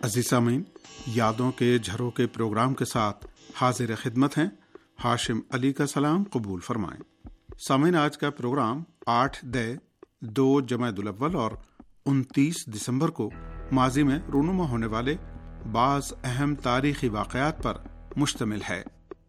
عزیز سامعین، یادوں کے جھروکے پروگرام کے ساتھ حاضر خدمت ہیں۔ ہاشم علی کا سلام قبول فرمائیں۔ سامعین، آج کا پروگرام 8 دے 2 جمادی الاول اور 29 دسمبر کو ماضی میں رونما ہونے والے بعض اہم تاریخی واقعات پر مشتمل ہے۔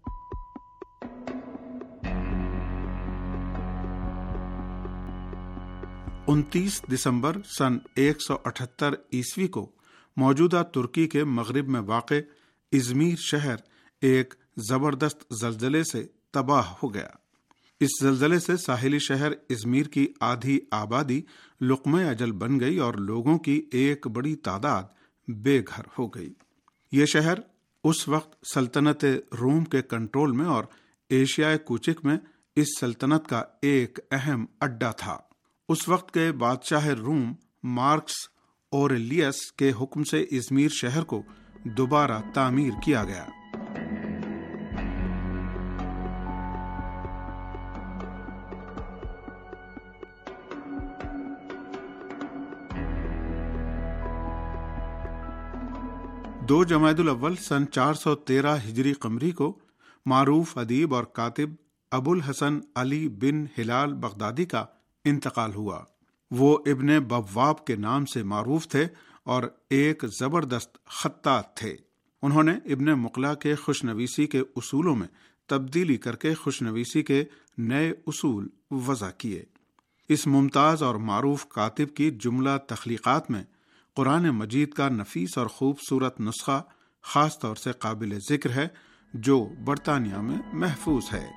29 دسمبر سن 178 عیسوی کو موجودہ ترکی کے مغرب میں واقع ازمیر شہر ایک زبردست زلزلے سے تباہ ہو گیا۔ اس زلزلے سے ساحلی شہر ازمیر کی آدھی آبادی لقمہ اجل بن گئی اور لوگوں کی ایک بڑی تعداد بے گھر ہو گئی۔ یہ شہر اس وقت سلطنت روم کے کنٹرول میں اور ایشیائے کوچک میں اس سلطنت کا ایک اہم اڈا تھا۔ اس وقت کے بادشاہ روم مارکس اوریلیس کے حکم سے ازمیر شہر کو دوبارہ تعمیر کیا گیا۔ دو جمادی الاول سن 413 ہجری قمری کو معروف ادیب اور کاتب ابو الحسن علی بن ہلال بغدادی کا انتقال ہوا۔ وہ ابن بواب کے نام سے معروف تھے اور ایک زبردست خطاط تھے۔ انہوں نے ابن مقلا کے خوشنویسی کے اصولوں میں تبدیلی کر کے خوشنویسی کے نئے اصول وضع کیے۔ اس ممتاز اور معروف کاتب کی جملہ تخلیقات میں قرآن مجید کا نفیس اور خوبصورت نسخہ خاص طور سے قابل ذکر ہے، جو برطانیہ میں محفوظ ہے۔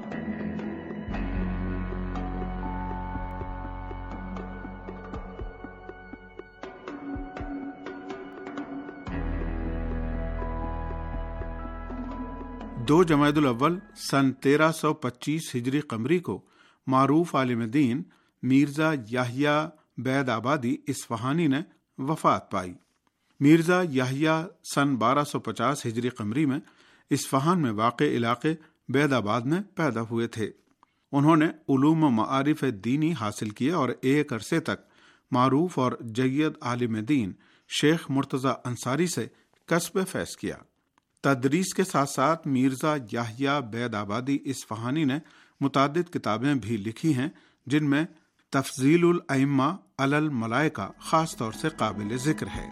دو جمادی الاول سن 1325 ہجری قمری کو معروف عالم دین میرزا یحییٰ بید آبادی اصفہانی نے وفات پائی۔ میرزا یحییٰ سن 1250 ہجری قمری میں اصفہان میں واقع علاقے بید آباد میں پیدا ہوئے تھے۔ انہوں نے علوم و معارف دینی حاصل کیے اور ایک عرصے تک معروف اور جید عالم دین شیخ مرتضیٰ انصاری سے کسب فیض کیا۔ تدریس کے ساتھ ساتھ میرزا یحییٰ بید آبادی اصفہانی نے متعدد کتابیں بھی لکھی ہیں، جن میں تفضیل الائمہ علی الملائکہ خاص طور سے قابل ذکر ہے۔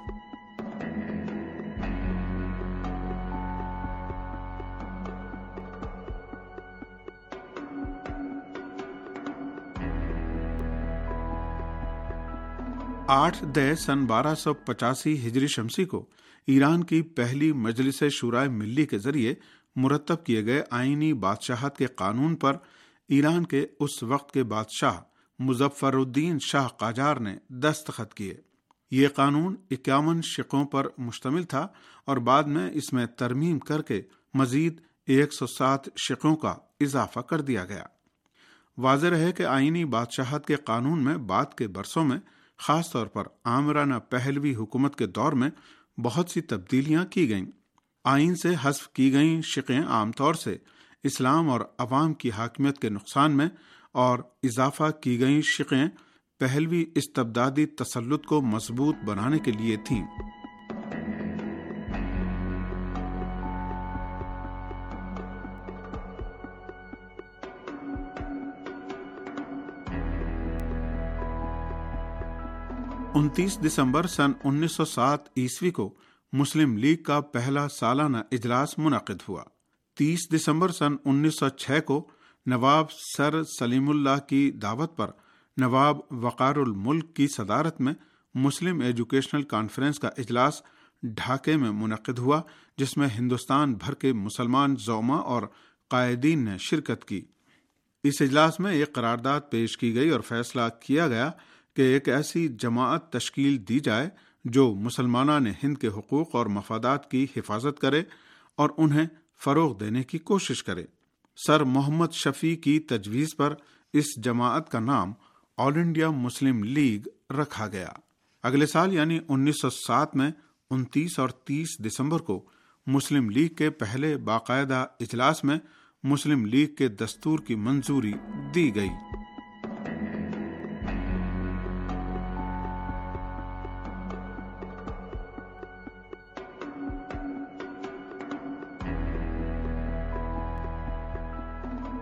آٹھ دے سن 1285 ہجری شمسی کو ایران کی پہلی مجلس شورائے ملی کے ذریعے مرتب کیے گئے آئینی بادشاہت کے قانون پر ایران کے اس وقت کے بادشاہ مظفر الدین شاہ قاجار نے دستخط کیے۔ یہ قانون 51 شقوں پر مشتمل تھا اور بعد میں اس میں ترمیم کر کے مزید 107 شقوں کا اضافہ کر دیا گیا۔ واضح رہے کہ آئینی بادشاہت کے قانون میں بعد کے برسوں میں خاص طور پر آمرانہ پہلوی حکومت کے دور میں بہت سی تبدیلیاں کی گئیں۔ آئین سے حذف کی گئیں شقیں عام طور سے اسلام اور عوام کی حاکمیت کے نقصان میں، اور اضافہ کی گئیں شقیں پہلوی استبدادی تسلط کو مضبوط بنانے کے لیے تھیں۔ انتیس دسمبر سن 1907 عیسوی کو مسلم لیگ کا پہلا سالانہ اجلاس منعقد ہوا۔ 30 دسمبر سن 1906 کو نواب سر سلیم اللہ کی دعوت پر نواب وقار الملک کی صدارت میں مسلم ایجوکیشنل کانفرنس کا اجلاس ڈھاکے میں منعقد ہوا، جس میں ہندوستان بھر کے مسلمان زعما اور قائدین نے شرکت کی۔ اس اجلاس میں ایک قرارداد پیش کی گئی اور فیصلہ کیا گیا کہ ایک ایسی جماعت تشکیل دی جائے جو مسلمانان ہند کے حقوق اور مفادات کی حفاظت کرے اور انہیں فروغ دینے کی کوشش کرے۔ سر محمد شفیع کی تجویز پر اس جماعت کا نام آل انڈیا مسلم لیگ رکھا گیا۔ اگلے سال یعنی 1907 میں 29 اور 30 دسمبر کو مسلم لیگ کے پہلے باقاعدہ اجلاس میں مسلم لیگ کے دستور کی منظوری دی گئی۔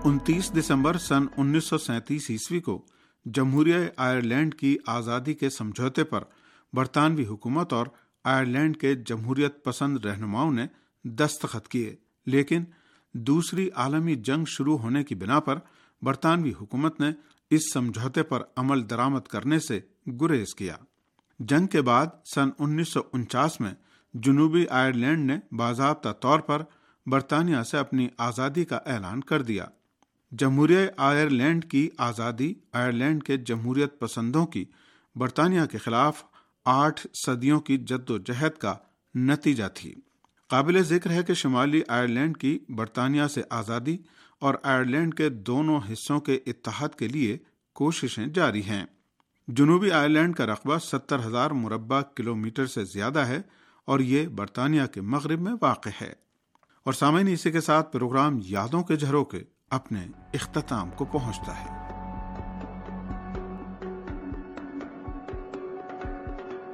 29 دسمبر سن 1937 عیسوی کو جمہوریہ آئرلینڈ کی آزادی کے سمجھوتے پر برطانوی حکومت اور آئرلینڈ کے جمہوریت پسند رہنماؤں نے دستخط کیے، لیکن دوسری عالمی جنگ شروع ہونے کی بنا پر برطانوی حکومت نے اس سمجھوتے پر عمل درآمد کرنے سے گریز کیا۔ جنگ کے بعد سن 1949 میں جنوبی آئرلینڈ نے باضابطہ طور پر برطانیہ سے اپنی آزادی کا اعلان کر دیا۔ جمہوریہ آئرلینڈ کی آزادی آئرلینڈ کے جمہوریت پسندوں کی برطانیہ کے خلاف 8 صدیوں کی جد و جہد کا نتیجہ تھی۔ قابل ذکر ہے کہ شمالی آئرلینڈ کی برطانیہ سے آزادی اور آئرلینڈ کے دونوں حصوں کے اتحاد کے لیے کوششیں جاری ہیں۔ جنوبی آئرلینڈ کا رقبہ 70,000 مربع کلومیٹر سے زیادہ ہے اور یہ برطانیہ کے مغرب میں واقع ہے۔ اور سامعین، اسی کے ساتھ پروگرام یادوں کے جھروکے اپنے اختتام کو پہنچتا ہے۔